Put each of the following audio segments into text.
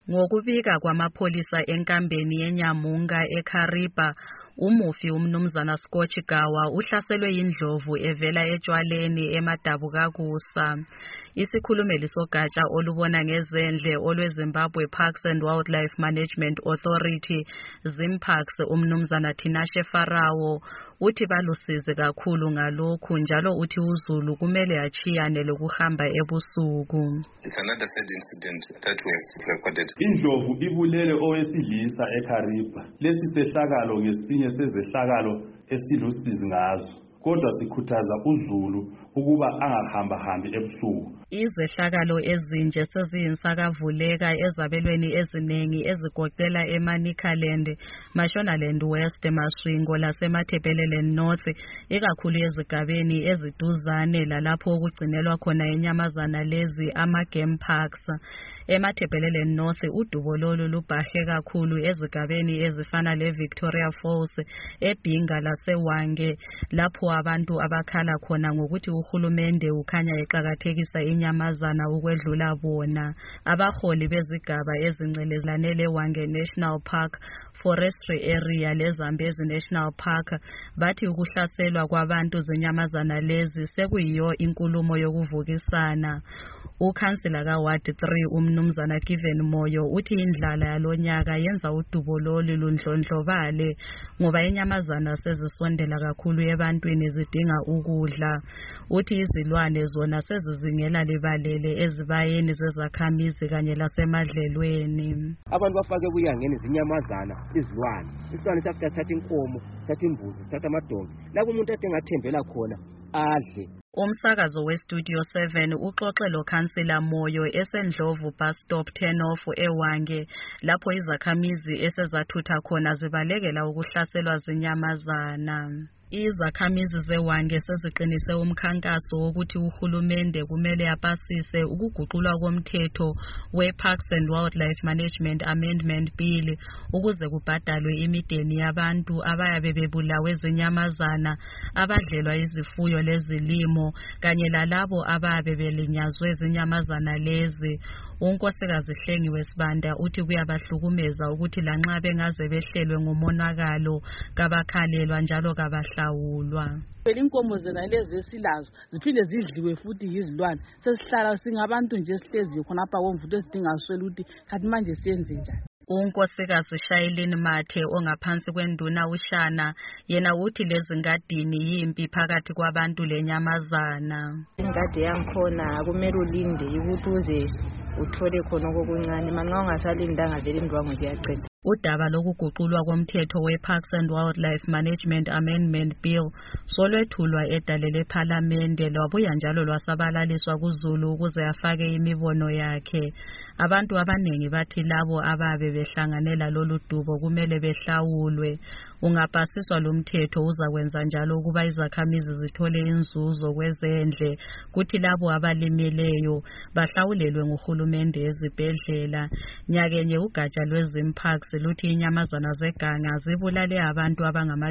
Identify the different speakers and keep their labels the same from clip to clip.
Speaker 1: Ngokubika kwamapholisa enkambeni yeNyamunga eKariba, umufi umnumzana Scotch Gawa uhlaselwe yindlovu evela etshwaleni eMadabukakusa. Isikhulumeli sogatsha olubona ngezendle olweZimbabwe Parks and Wildlife Management Authority ZimParks umnumzana Tinashe Farawo uthi balusize kakhulu ngalokhu njalo uthi uZulu kumele achiyane lokuhamba ebusuku.
Speaker 2: It's another sad incident that we have recorded.
Speaker 3: Indlovu ibulele owesilisa eKariba. Lesi sehlakalo ngesinye sezehlakalo esilusizi ngazo. Kodwa sikhuthaza uZulu ukuba angahambahambi ebusuku.
Speaker 1: Izehlakalo ezinje seziyinsakavuleka ezabelweni eziningi ezigoqela eManicaland, Mashonaland West, Masvingo lasemaThebeleland North, ikakhulu ezigabeni eziduzane lalapho okugcinelwa khona inyamazana lezi ama-game parks. EmaThebeleland North udubo lolu lubhahe kakhulu ezigabeni ezifana leVictoria Falls, eBhinga laseWange, lapho abantu abakhala khona ngokuthi uhulumende ukhanya eqakathekisa inyamazana ukwedlula bona. Abaholi bezigaba ezingcelezelane leWange National Park, Forestry Area leZambezi National Park bathi ukuhlaselwa kwabantu zenyamazana lezi sekuyiyo inkulumo yokuvukisana. Ukhansila kaWard 3 umnumzana Given Moyo uthi indlala yalonyaka yenza udubo lolu lundlondlobale ngoba inyamazana sezisondela kakhulu ebantwini zidinga ukudla. Uthi izilwane zona sezizingela libalele ezibayeni zezakhamizi kanye lasemadlelweni.
Speaker 4: Abantu bafake kuyangeni zinyamazana izilwane. Isilwane sathatha inkomo, sathatha imbuzi, sathatha amadonki. Lapho umuntu ade ngathembela khona adle.
Speaker 1: Umsakazo weStudio 7 uxoxe loKhansila Moyo esendlovu bus stop turnoff eWange lapho izakhamizi esezathutha khona zibalekela ukuhlaselwa zinyamazana. Izakhamizi zeWange seziqinise umkhankaso wokuthi uhulumende kumele apasise ukuguqulwa komthetho we-Parks and Wildlife Management Amendment Bill ukuze kubhadalwe imideni yabantu abayabe bebulawe zinyamazana, abadlelwa izifuyo lezilimo kanye lalabo abayabe belinyazwe zinyamazana lezi. Unkosikazi Hlengiwe Sibanda uthi kuyabahlukumeza ukuthi lanxa bengaze behlelwe ngomonakalo kabakhalelwa njalo kabahlawulwa.
Speaker 5: Inkomo zena lezi esilazo ziphinde zidliwe futhi yizilwane. Sesihlala singabantu nje sihlezi khonapha komvuto esidinga swela ukuthi kanti manje siyenze njani.
Speaker 1: Unkosikazi Shailene Mathe ongaphansi kwenduna uShana yena uthi lezi ngadini yimpi phakathi kwabantu lenyamazana.
Speaker 6: Ingadi yangikhona kumele ulinde ukuthi uze uthole khona okuncane manxa ungasalindanga vele indwangu ziyaqeda.
Speaker 1: Udaba lokuguqulwa komthetho we-Parks and Wildlife Management Amendment Bill solwethulwa edale lePhalamende lwabuya njalo lwasabalaliswa kuZulu ukuze afake imibono yakhe. Abantu abaningi bathi labo ababe behlanganela lolu dubo kumele behlawulwe. Ungapasiswa lo mthetho uzakwenza njalo ukuba izakhamizi zithole inzuzo kwezendle, kuthi labo abalimeleyo bahlawulelwe nguhulumende ezibhedlela. Nyakenye ugatsha lweZimParks luthi inyamazana zeganga zibulale abantu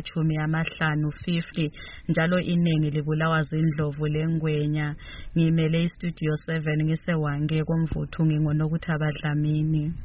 Speaker 1: abangama50 njalo iningi libulawa zindlovu lengwenya. Ngimele iStudio 7 ngiseWange komvuthu ngingonokuthi abadlamini.